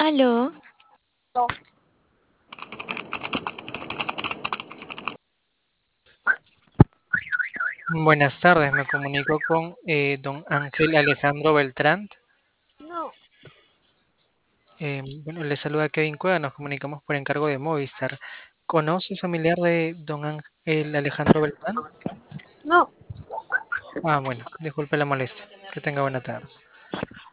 Aló, Buenas tardes, me comunico con don Ángel Alejandro Beltrán. No, Bueno, le saluda Kevin Cueva, nos comunicamos por encargo de Movistar. ¿Conoce familiar de don Ángel Alejandro Beltrán? no, Ah, bueno, disculpe la molestia. Que tenga buena tarde.